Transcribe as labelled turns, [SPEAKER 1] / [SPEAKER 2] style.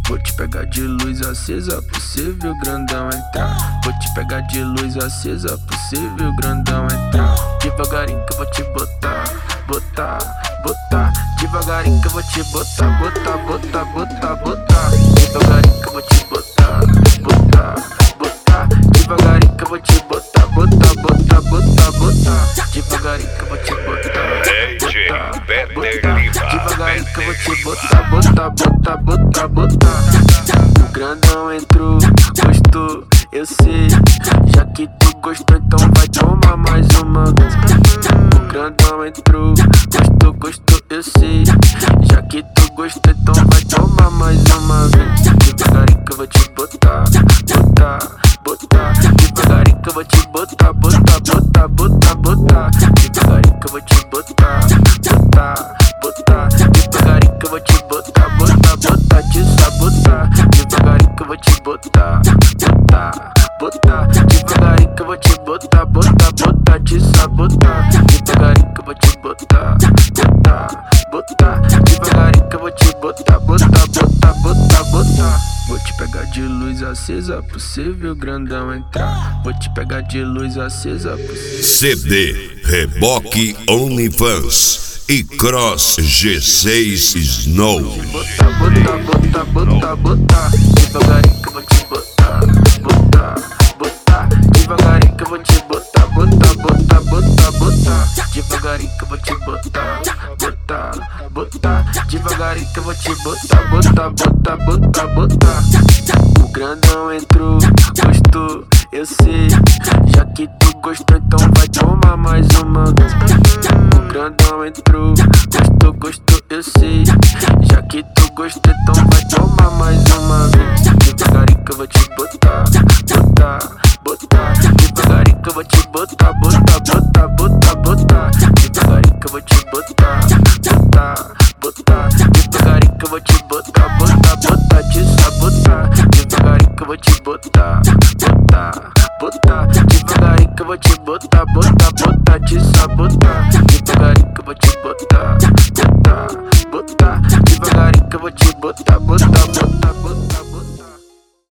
[SPEAKER 1] Vou te pegar de luz acesa, possível grandão entrar. Vou te pegar de luz acesa, possível grandão entrar. Devagarinho que eu vou te botar, botar, botar. Devagarinho que eu vou te botar, botar, botar, botar, botar. Devagarinho que eu vou te botar, botar, botar. Devagarinho que eu vou te botar, botar, botar, botar, botar. Devagarinho que eu vou te botar, botar, botar. Devagarinho que eu vou te botar, botar, botar, botar, botar. O grandão entrou, gostou, eu sei. Já que tu gostou, então vai tomar mais uma vez. O grandão entrou, gostou, gostou, eu sei. Já que tu gostou, então vai tomar mais uma vez. Devagarinho que eu vou te botar, botar, botar. Devagarinho que eu vou te botar, botar, botar, botar, botar. Devagarinho que eu vou te botar, botar, botar. Devagarinho que eu vou te botar, botar, botar, te sabotar. Devagarinho que eu vou te botar, botar, botar. Devagarinho que eu vou te botar, botar, botar, te sabotar. Devagarinho que eu vou te botar, botar, botar. Devagarinho que eu vou te botar, botar, botar, botar, botar. Vou te pegar de luz acesa, possível grandão entrar. Vou te pegar de luz acesa, possível.
[SPEAKER 2] CD Reboque OnlyFans e Cross G6 Snow.
[SPEAKER 1] Botar, botar, botar, botar, botar. Devagarinho que eu vou te botar, botar, botar. Devagarinho que eu vou te botar, botar, botar, botar, botar. Devagarinho que eu vou te botar, botar, botar. Devagarinho que eu vou te botar, botar, botar, botar, botar. O grandão entrou, gostou, eu sei. Já que tu gostou, então vai tomar mais uma vez. O grandão entrou, gostou, gostou, eu sei. Já que tu gostou, então vai tomar mais uma vez. Devagarinho que eu vou te botar, botar, botar. Devagarinho que eu vou te botar, botar, botar, botar, botar. Devagarinho que eu vou te botar, botar, botar. Devagarinho que eu vou te botar, botar, botar, te sabotar. Devagarinho que eu vou te botar, botar, botar. Devagarinho que eu vou te botar, botar, botar.